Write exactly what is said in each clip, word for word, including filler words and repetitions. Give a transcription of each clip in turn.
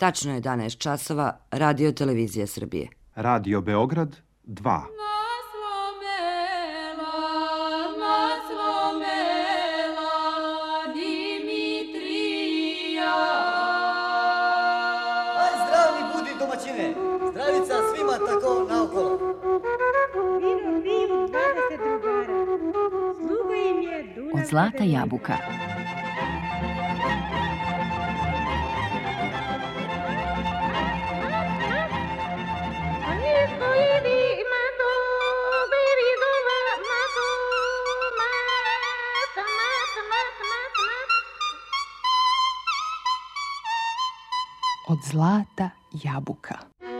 Tačno je jedanaest časova, Radio Televizija Srbije. Radio Beograd dva. Zdravica svima tako naokolo. Vino pivu dvadeset drugara. Sluga im je Dunav. Od zlata jabuka. Od zlata jabuka.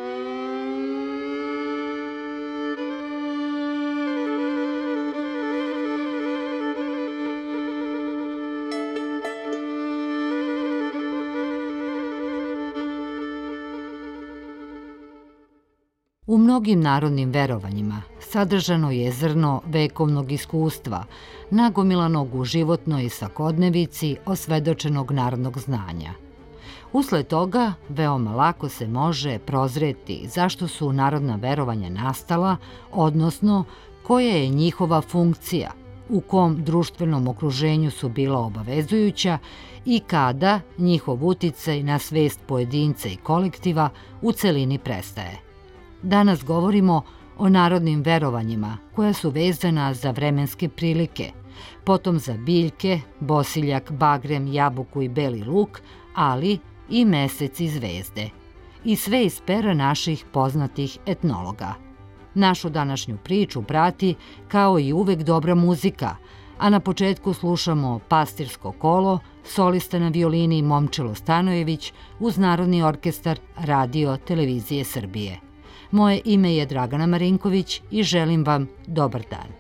U mnogim narodnim verovanjima sadržano je zrno vekovnog iskustva, nagomilanog u životnoj svakodnevici osvedočenog narodnog znanja. Usled toga, veoma lako se može prozreti zašto su narodna verovanja nastala, odnosno koja je njihova funkcija, u kom društvenom okruženju su bila obavezujuća i kada njihov uticaj na svest pojedinca i kolektiva u celini prestaje. Danas govorimo o narodnim verovanjima koja su vezana za vremenske prilike, potom za biljke, bosiljak, bagrem, jabuku i beli luk, ali i mesec i zvezde. I sve iz pera naših poznatih etnologa. Našu današnju priču prati, kao i uvek, dobra muzika, a na početku slušamo Pastirsko kolo, solista na violini Momčilo Stanojević uz Narodni orkestar Radio Televizije Srbije. Moje ime je Dragana Marinković i želim vam dobar dan.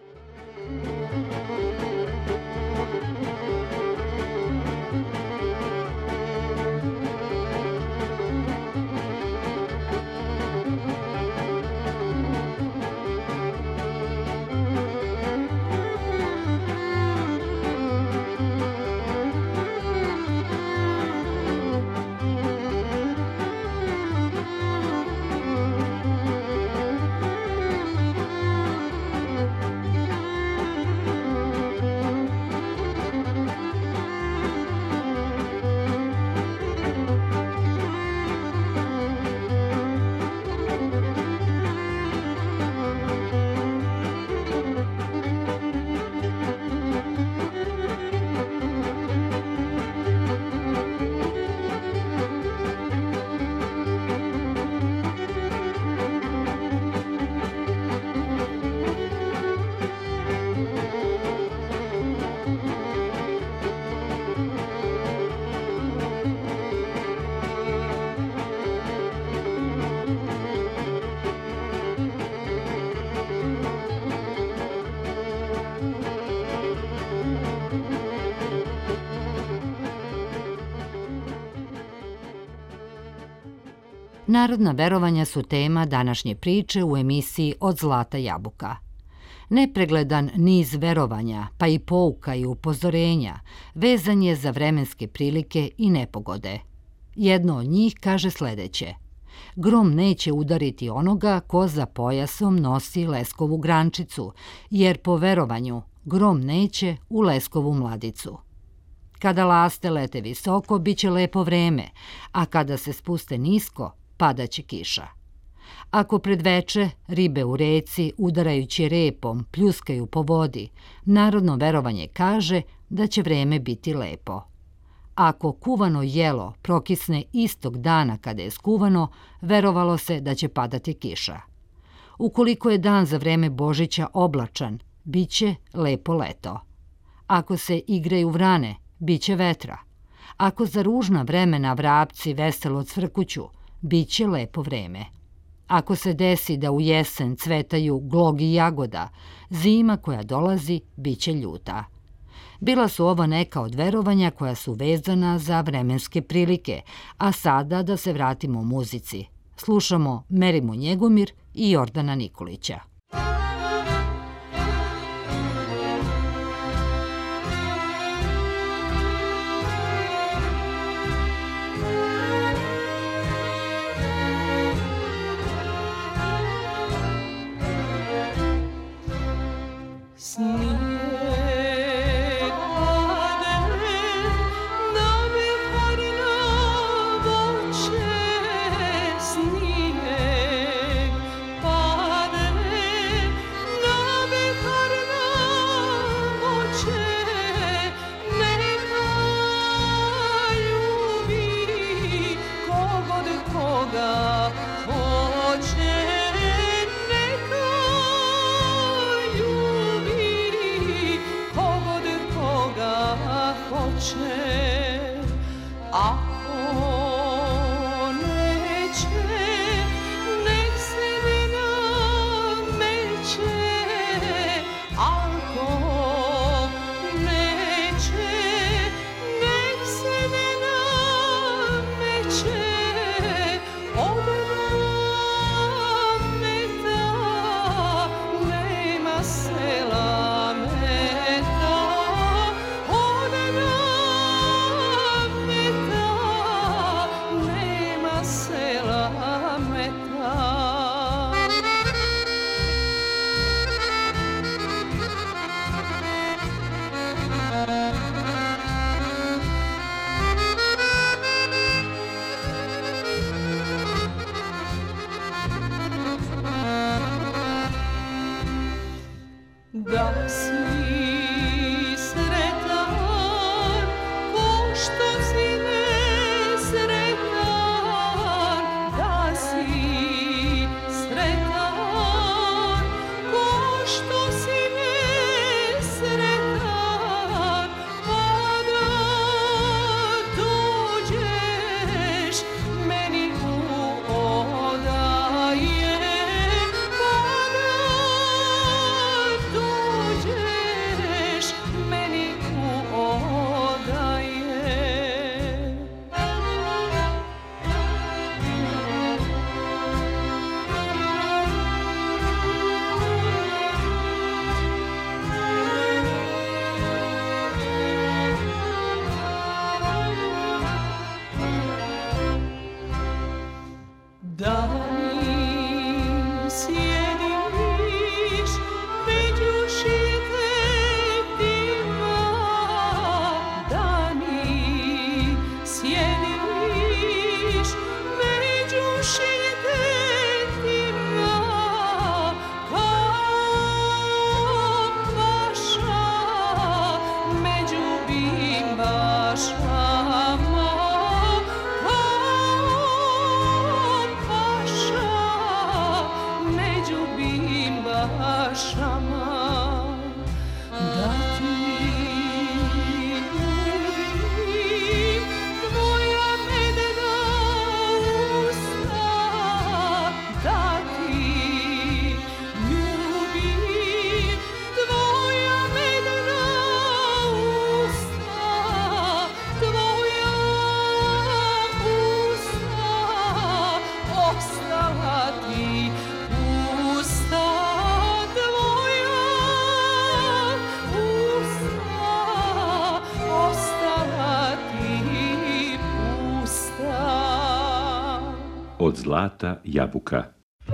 Narodna verovanja su tema današnje priče u emisiji Od zlata jabuka. Nepregledan niz verovanja, pa i pouka i upozorenja, vezan je za vremenske prilike i nepogode. Jedno od njih kaže sledeće: grom neće udariti onoga ko za pojasom nosi leskovu grančicu, jer po verovanju grom neće u leskovu mladicu. Kada laste lete visoko, bit će lepo vreme, a kada se spuste nisko, padaće kiša. Ako pred veče ribe u reci, udarajući repom, pljuskaju po vodi, narodno verovanje kaže da će vreme biti lepo. Ako kuvano jelo prokisne istog dana kada je skuvano, verovalo se da će padati kiša. Ukoliko je dan za vreme Božića oblačan, bit će lepo leto. Ako se igraju vrane, bit će vetra. Ako za ružna vremena vrapci veselo cvrkuću, bit će lepo vreme. Ako se desi da u jesen cvetaju glogi jagoda, zima koja dolazi bit će ljuta. Bila su ovo neka od verovanja koja su vezana za vremenske prilike, a sada da se vratimo muzici. Slušamo Merimu Njegomir i Jordana Nikolića. koga hoće, neka ljubi, kogod koga hoće. Ako neće, nek se ne nameće. Ako neće, nek se ne nameće. Od rameta nema sela meta. Od rameta nema sela meta. Da si sretan, ko što si nesretan. Da si sretan, ko što si nesretan. Pa da dođeš meni u odaje. Pa da dođeš meni u odaje. Da mi sjediš među šitetima. Da mi sjediš među šitetima. Kao paša među bimbašama. Kao paša među bimbašama. Da ti ljubim tvoja medena usta. Da ti ljubim tvoja medena usta. Tvoja usta ostala ti usta. Tvoja usta ostala ti pusta. Od zlata jabuka.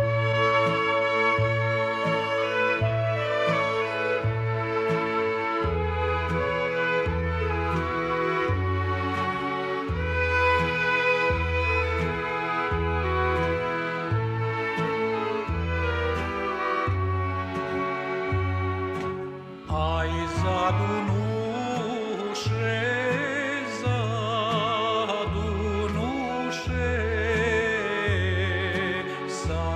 Aj zadunuše, zadunuše, sa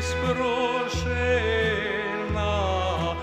isprošena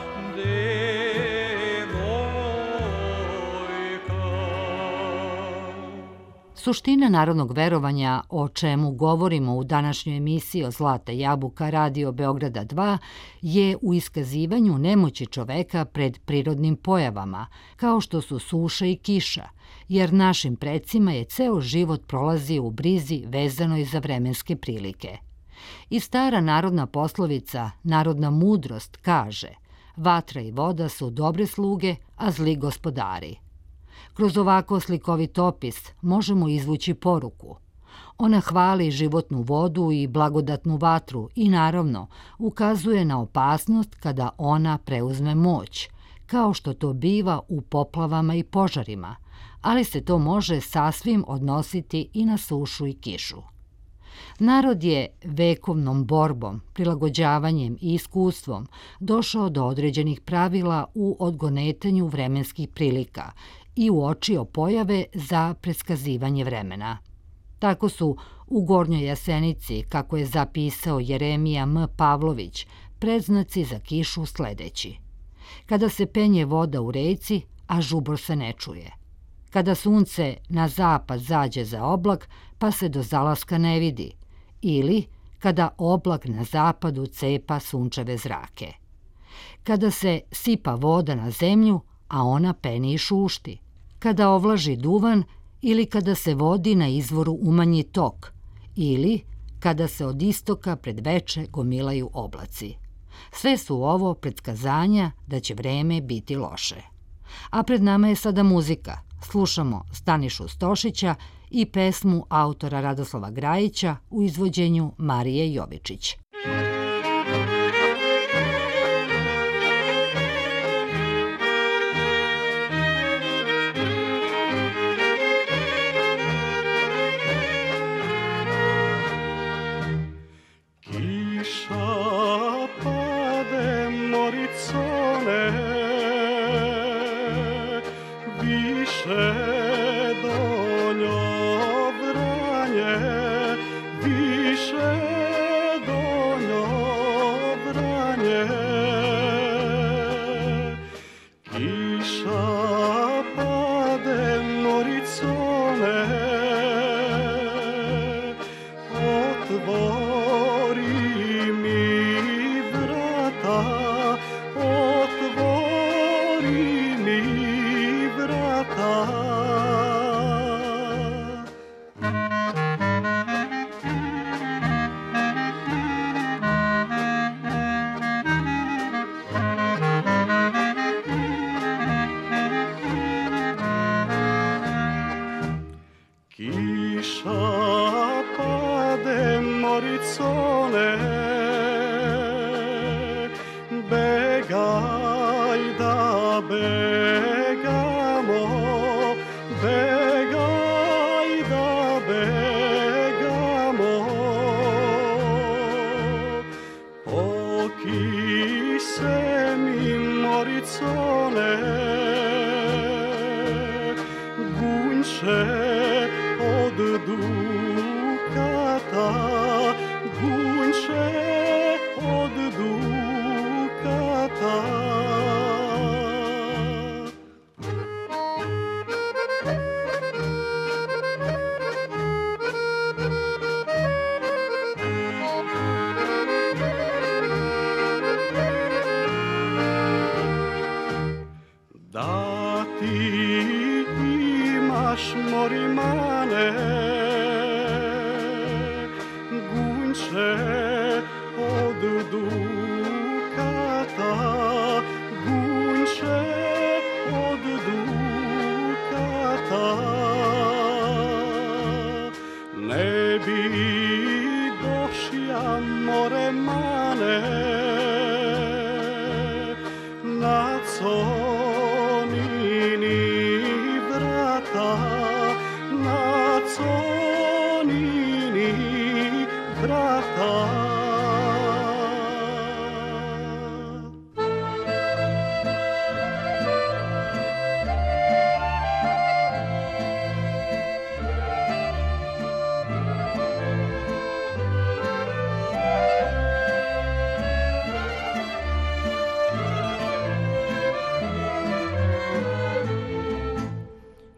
Suština narodnog verovanja, o čemu govorimo u današnjoj emisiji o Zlata jabuka Radio Beograda dva, je u iskazivanju nemoći čoveka pred prirodnim pojavama, kao što su suša i kiša, jer našim precima je ceo život prolazio u brizi vezanoj za vremenske prilike. I stara narodna poslovica, narodna mudrost, kaže: vatra i voda su dobre sluge, a zli gospodari. Kroz ovako slikovit opis možemo izvući poruku. Ona hvali životnu vodu i blagodatnu vatru i naravno ukazuje na opasnost kada ona preuzme moć, kao što to biva u poplavama i požarima, ali se to može sasvim odnositi i na sušu i kišu. Narod je vekovnom borbom, prilagođavanjem i iskustvom došao do određenih pravila u odgonetanju vremenskih prilika i uočio pojave za predskazivanje vremena. Tako su u Gornjoj Jasenici, kako je zapisao Jeremija M. Pavlović, predznaci za kišu sledeći: kada se penje voda u reci, a žubor se ne čuje; kada sunce na zapad zađe za oblak, pa se do zalaska ne vidi; ili kada oblak na zapadu cepa sunčeve zrake; kada se sipa voda na zemlju, a ona peni i šušti; kada ovlaži duvan ili kada se vodi na izvoru umanji tok; ili kada se od istoka pred veče gomilaju oblaci. Sve su ovo predskazanja da će vreme biti loše. A pred nama je sada muzika. Slušamo Stanišu Stošića i pesmu autora Radoslava Grajića u izvođenju Marije Jovičić.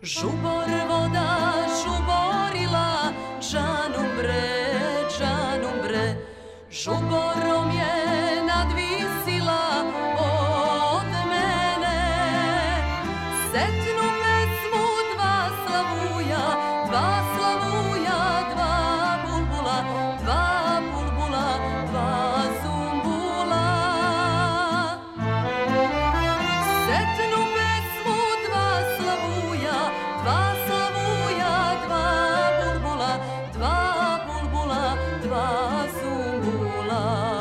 Žubor voda žuborila, džanum bre, džanum bre, žuborom je nadvisila od mene. Setnu pesmu dva slavuja, dva slavuja, dva bulbula, dva bulbula, dva zumbula. Setnu pesmu dva slavuja, dva slavuja, dva bulbula, dva bulbula, dva zumbula.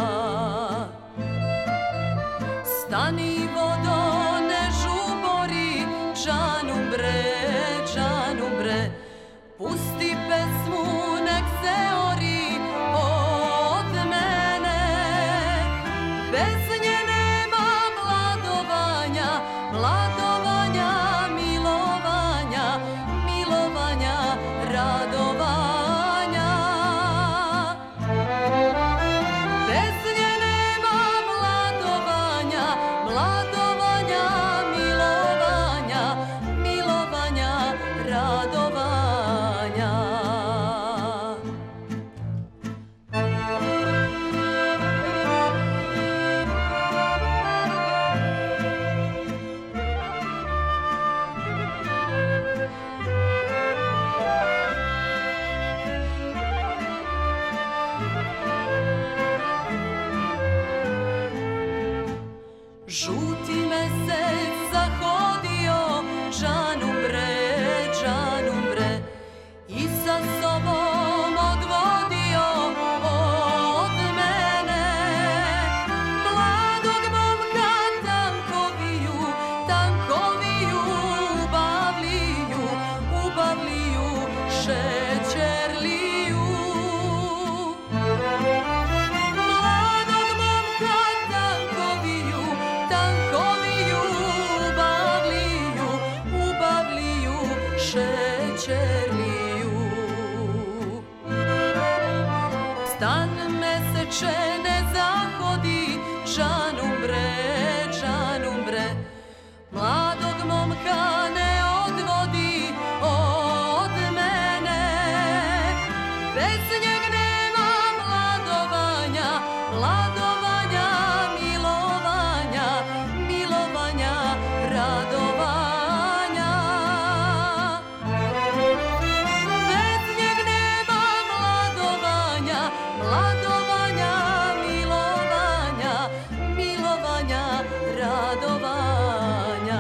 Stani vodo, ne žubori, džanum bre, džanum bre, pusti pesmu, nek se ori od mene. Bez nje nema mladovanja, mladovanja, milovanja, milovanja, radovanja. Bez nje nema mladovanja, mladovanja, milovanja, milovanja, radovanja. Žuti mesec zahodio, džanum bre, džanum bre, i sa sobom odvodio od mene. Mladog momka tankoviju, tankoviju, ubavliju, ubavliju, šećerliju. Mladog momka tankoviju, tankoviju, ubavliju, ubavliju, šećerliju. Stan meseče ne zahodi, džanum bre, džanum bre, mladog momka ne odvodi od mene. Bez njeg nema mladovanja, mladovanja, milovanja, milovanja, radovanja. Bez njeg nema mladovanja, mladovanja, milovanja, milovanja, radovanja.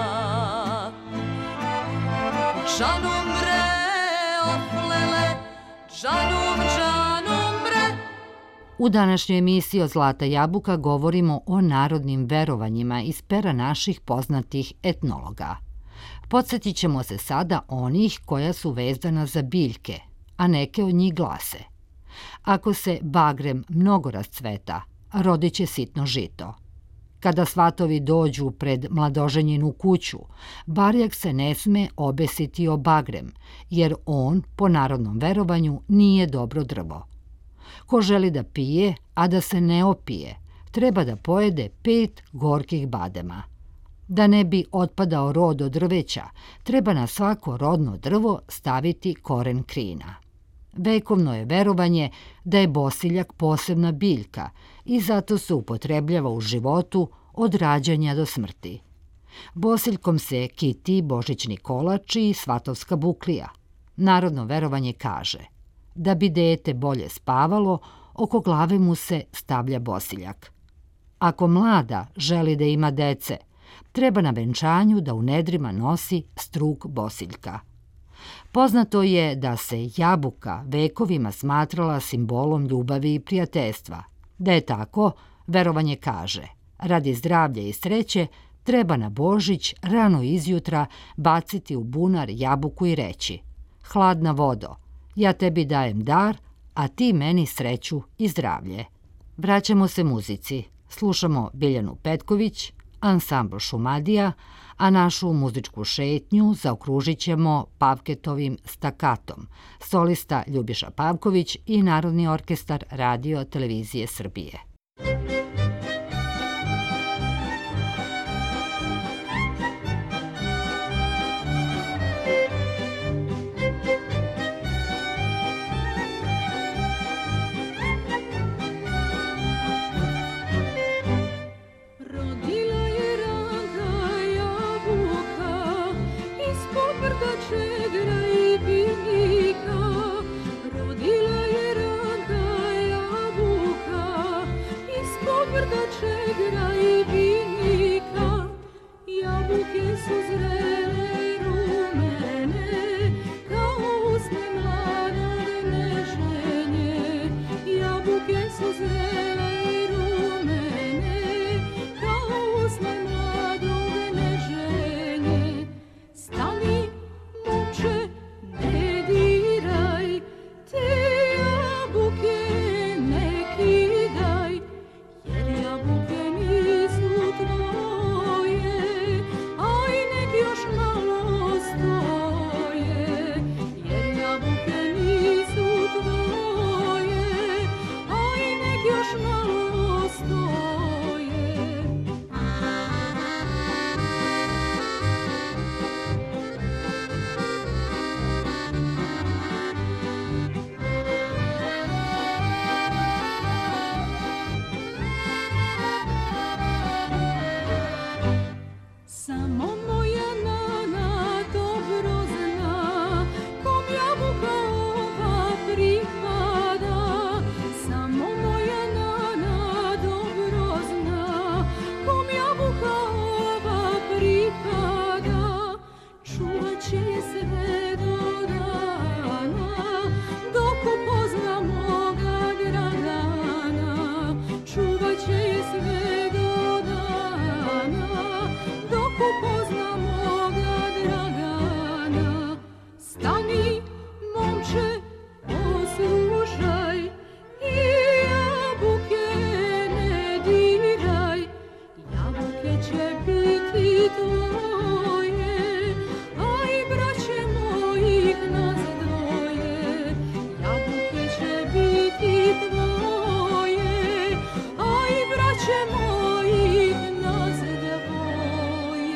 Džanum bre, oflele, džanum, džanum bre. U današnjoj emisiji od Zlata jabuka govorimo o narodnim verovanjima iz pera naših poznatih etnologa. Podsjetit ćemo se sada onih koja su vezana za biljke, a neke od njih glase: ako se bagrem mnogo rascveta, rodit će sitno žito. Kada svatovi dođu pred mladoženjenu kuću, barjak se ne sme obesiti o bagrem, jer on, po narodnom verovanju, nije dobro drvo. Ko želi da pije, a da se ne opije, treba da pojede pet gorkih badema. Da ne bi otpadao rod od drveća, treba na svako rodno drvo staviti koren krina. Vekovno je verovanje da je bosiljak posebna biljka i zato se upotrebljava u životu od rađanja do smrti. Bosiljkom se kiti božićni kolač i svatovska buklija. Narodno verovanje kaže: da bi dete bolje spavalo, oko glave mu se stavlja bosiljak. Ako mlada želi da ima dece, treba na venčanju da u nedrima nosi struk bosiljka. Poznato je da se jabuka vekovima smatrala simbolom ljubavi i prijateljstva. Da je tako, verovanje kaže: radi zdravlja i sreće treba na Božić rano izjutra baciti u bunar jabuku i reći: hladna vodo, ja tebi dajem dar, a ti meni sreću i zdravlje. Vraćamo se muzici. Slušamo Biljanu Petković, ansambl Šumadija, a našu muzičku šetnju zaokružit ćemo Pavketovim stakatom, solista Ljubiša Pavković i Narodni orkestar Radio Televizije Srbije. jabuke su zrele i rumene, kao usne mladog neženje. Stani, momče, ne diraj, te jabuke ne kidaj, jer jabuke nisu tvoje, aj nek još malo stoje, jer jabuke nisu tvoje, aj nek još malo stoje. Samo moja nana dobro zna kom jabuka ova pripada. Samo moja nana dobro zna kom jabuka ova pripada. Čuvat će je sve do dana, dok upozna moga Dragana. Čuvat će je sve do dana, dok upozna moga Dragana. Stani, momče, poslušaj, i jabuke ne diraj, jabuke će biti tvoje, aj braće mojih nas dvoje, jabuke će biti tvoje, aj braće mojih nas dvoje.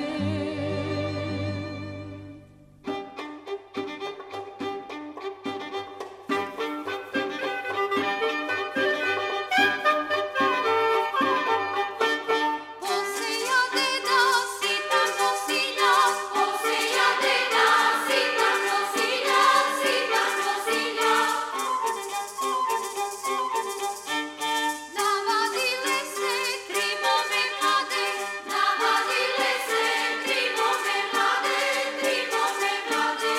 Poseja deda sita nosilja, poseja deda sita nosilja, sita nosilja. Navadile se tri mome mlade, navadile se tri mome mlade, tri mome mlade.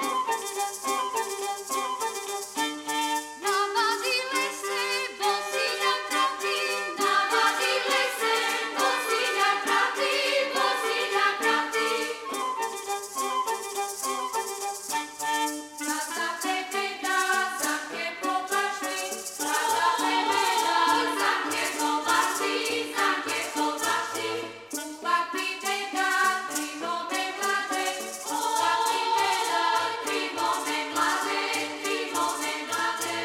Navadile se bosilja prati, navadile se bosilja prati, bosilja prati. Sada lebeda zamke po bašti, sada lebeda zamke po bašti, zamke po bašti. Upapi deda tri mome mlade, upapi deda tri mome mlade, tri mome mlade.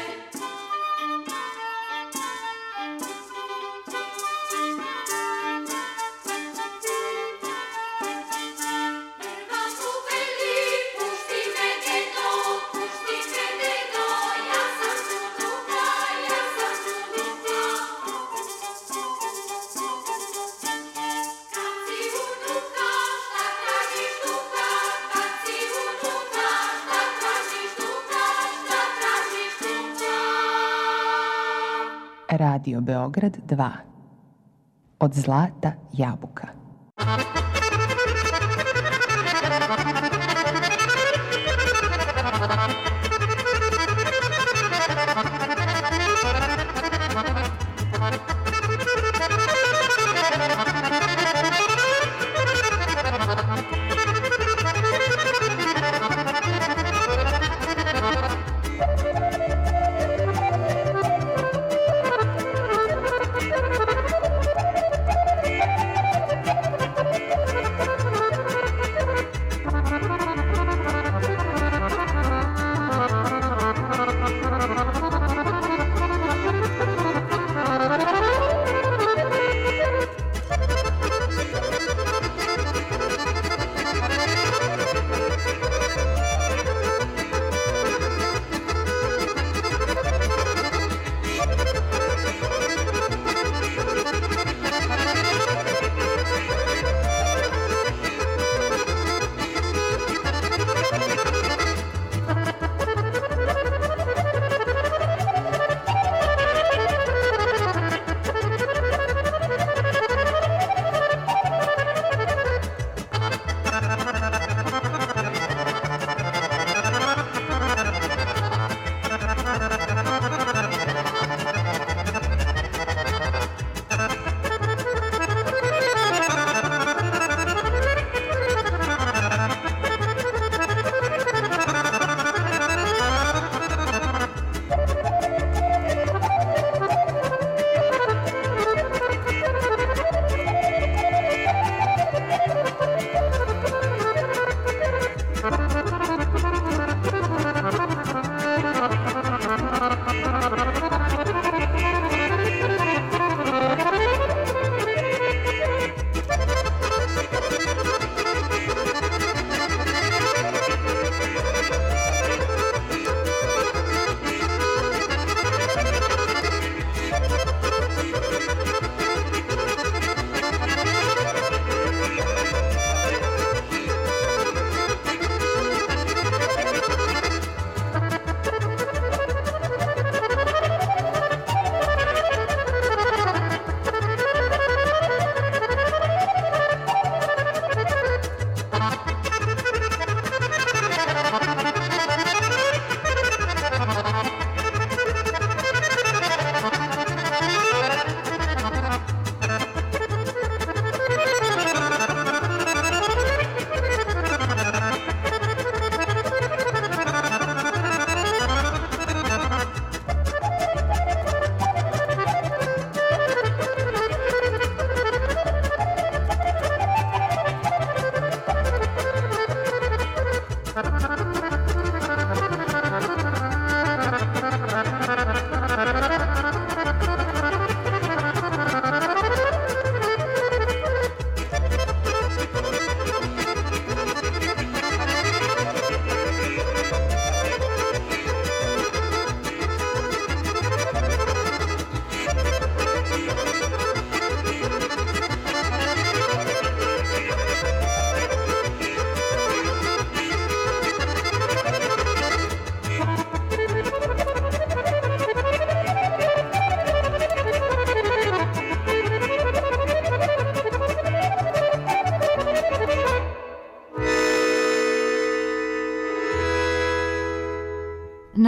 Prva su veli, pušti me dedo, pušti me dedo, ja sam sunuka, ja sam sunuka. Kad si unuka, šta tražiš tuka, kad si unuka, šta tražiš tuka, šta tražiš tuka. Radio Beograd dva. Od zlata jabuka.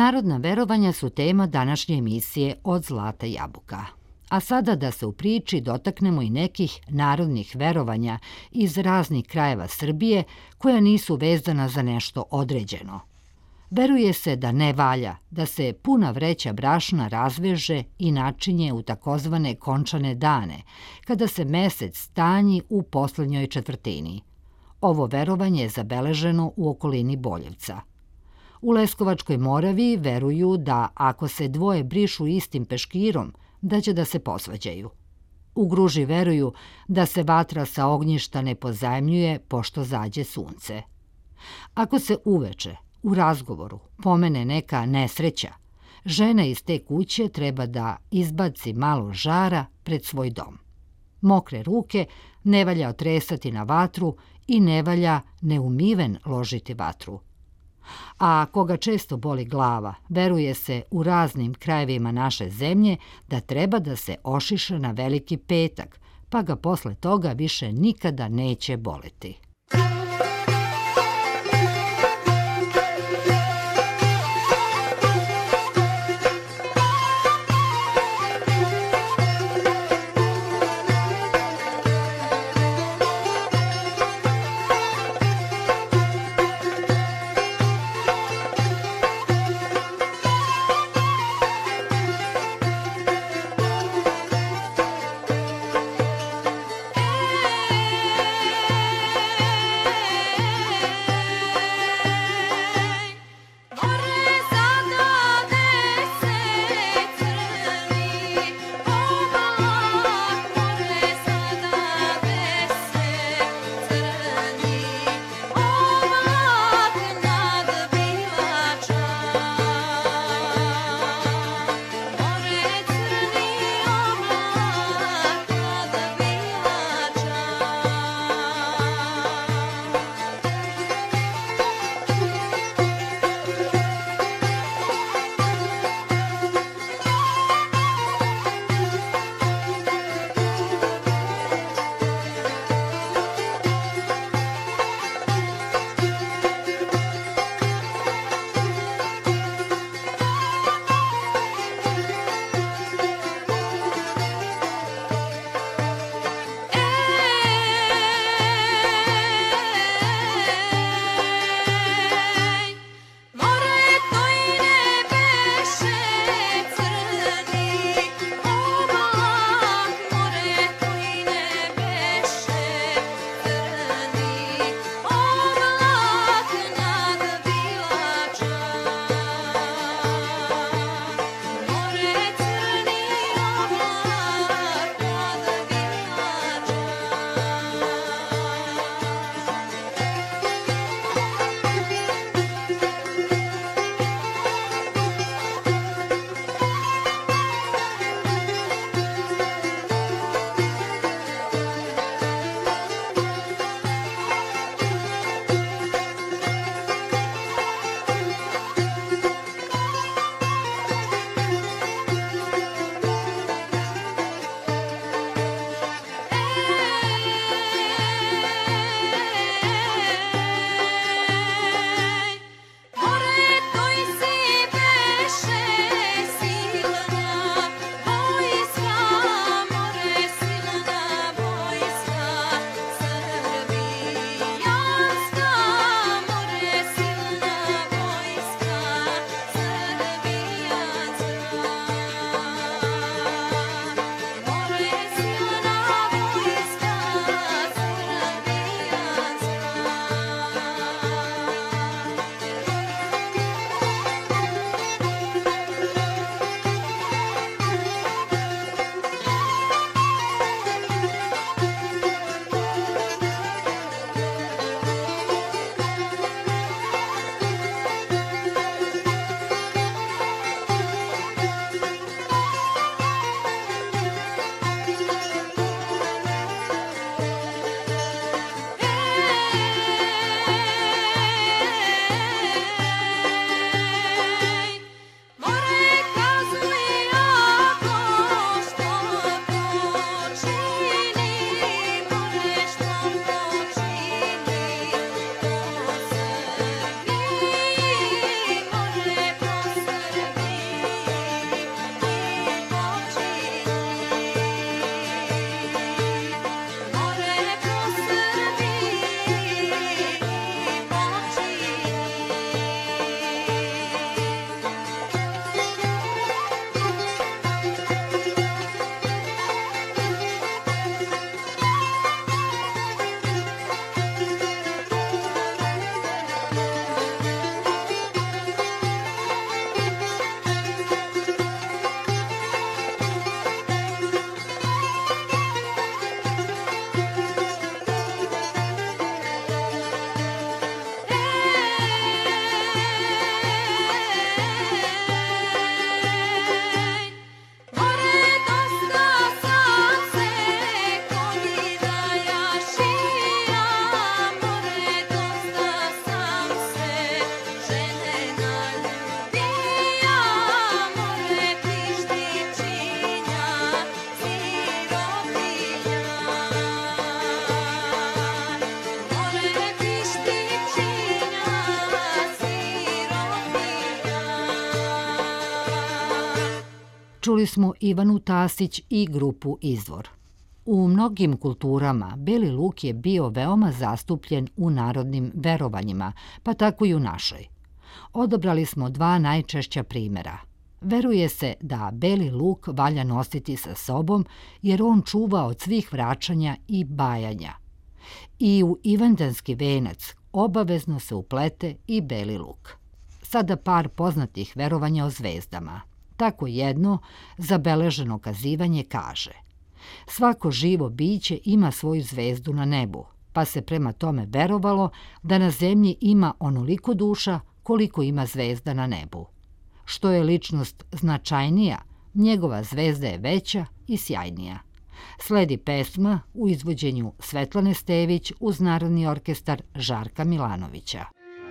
Narodna verovanja su tema današnje emisije Od zlata jabuka. A sada da se u priči dotaknemo i nekih narodnih verovanja iz raznih krajeva Srbije koja nisu vezana za nešto određeno. Veruje se da ne valja da se puna vreća brašna razveže i načinje u takozvane končane dane, kada se mesec tanji u poslednjoj četvrtini. Ovo verovanje je zabeleženo u okolini Boljevca. U Leskovačkoj Moraviji veruju da ako se dvoje brišu istim peškirom, da će da se posvađaju. U Gruži veruju da se vatra sa ognjišta ne pozajmljuje pošto zađe sunce. Ako se uveče, u razgovoru, pomene neka nesreća, žena iz te kuće treba da izbaci malo žara pred svoj dom. Mokre ruke ne valja otresati na vatru i ne valja neumiven ložiti vatru. A koga često boli glava, veruje se u raznim krajevima naše zemlje da treba da se ošiša na Veliki petak, pa ga posle toga više nikada neće boleti. Ej, Čuli smo Ivanu Tasić i grupu Izvor. U mnogim kulturama beli luk je bio veoma zastupljen u narodnim verovanjima, pa tako i u našoj. Odabrali smo dva najčešća primjera. Veruje se da beli luk valja nositi sa sobom jer on čuva od svih vraćanja i bajanja. I u ivandanski venac obavezno se uplete i beli luk. Sada par poznatih verovanja o zvezdama. Tako jedno zabeleženo kazivanje kaže: svako živo biće ima svoju zvezdu na nebu, pa se prema tome verovalo da na zemlji ima onoliko duša koliko ima zvezda na nebu. Što je ličnost značajnija, njegova zvezda je veća i sjajnija. Sledi pesma u izvođenju Svetlane Stević uz Narodni orkestar Žarka Milanovića.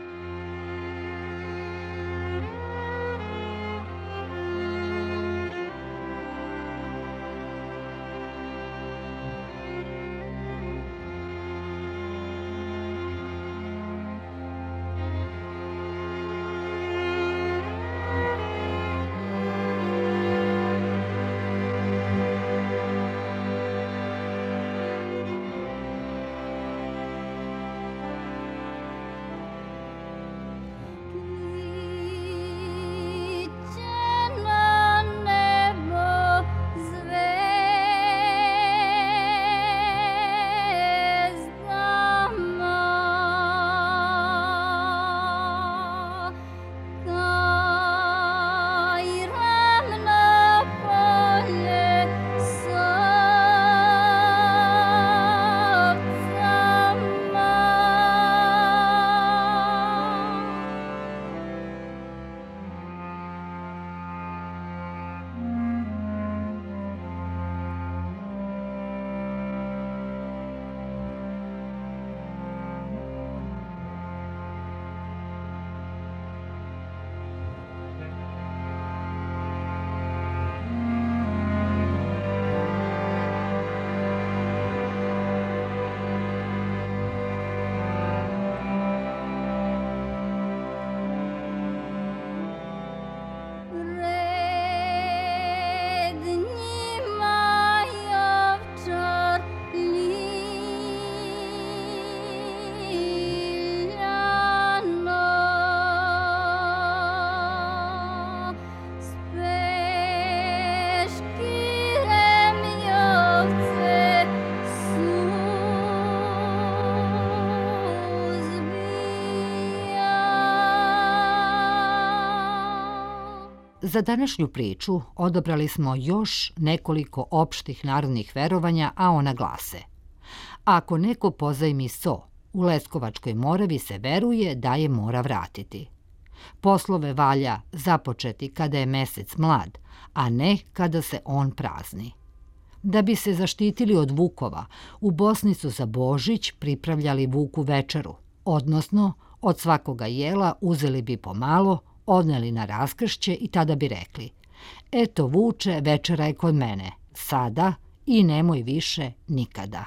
Za današnju priču odabrali smo još nekoliko opštih narodnih verovanja, a ona glase: ako neko pozajmi so, u Leskovačkoj Moravi se veruje da je mora vratiti. Poslove valja započeti kada je mesec mlad, a ne kada se on prazni. Da bi se zaštitili od vukova, u Bosni su za Božić pripravljali vuku večeru, odnosno od svakoga jela uzeli bi pomalo, odneli na raskršće i tada bi rekli: eto vuče, večera je kod mene, sada i nemoj više nikada.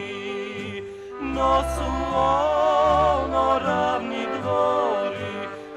No su ono ravni dvori,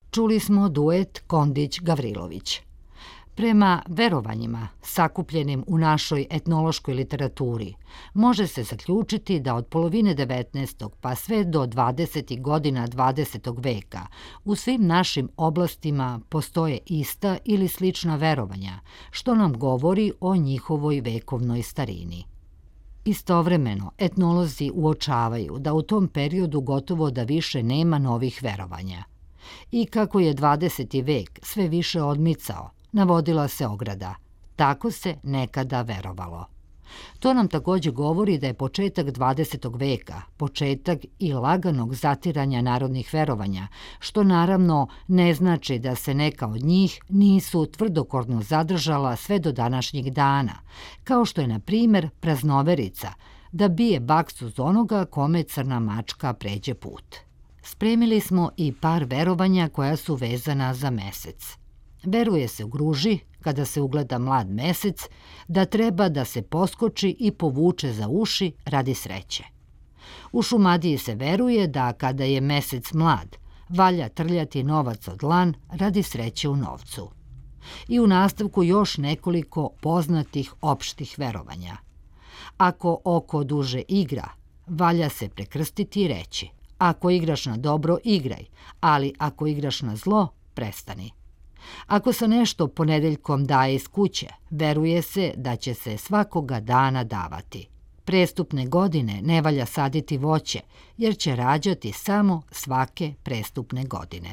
čuli smo duet Kondić-Gavrilović. Prema verovanjima sakupljenim u našoj etnološkoj literaturi, može se zaključiti da od polovine devetnaestog pa sve do dvadesetih godina dvadesetog veka u svim našim oblastima postoje ista ili slična verovanja, što nam govori o njihovoj vekovnoj starini. Istovremeno, etnolozi uočavaju da u tom periodu gotovo da više nema novih verovanja. I kako je dvadeseti vek sve više odmicao, navodila se ograda. Tako se nekada verovalo. To nam takođe govori da je početak dvadesetog veka, početak i laganog zatiranja narodnih verovanja, što naravno ne znači da se neka od njih nisu tvrdokorno zadržala sve do današnjih dana, kao što je, na primer, praznoverica, da bije bakst uz onoga kome crna mačka pređe put. Spremili smo i par verovanja koja su vezana za mesec. Veruje se u Gruži, kada se ugleda mlad mesec, da treba da se poskoči i povuče za uši radi sreće. U Šumadiji se veruje da kada je mesec mlad, valja trljati novac od dlan radi sreće u novcu. I u nastavku još nekoliko poznatih opštih verovanja. Ako oko duže igra, valja se prekrstiti i reći: ako igraš na dobro, igraj, ali ako igraš na zlo, prestani. Ako se nešto ponedeljkom daje iz kuće, veruje se da će se svakoga dana davati. Prestupne godine ne valja saditi voće, jer će rađati samo svake prestupne godine.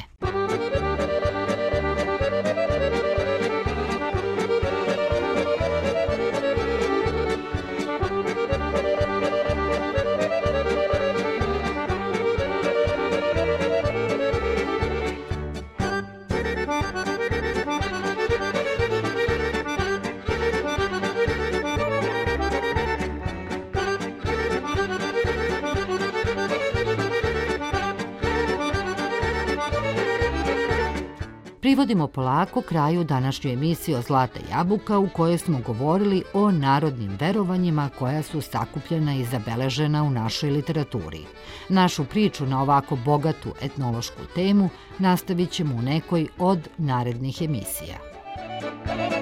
Privodimo polako kraju današnju emisiju Zlata jabuka, u kojoj smo govorili o narodnim verovanjima koja su sakupljena i zabeležena u našoj literaturi. Našu priču na ovako bogatu etnološku temu nastavit ćemo u nekoj od narednih emisija.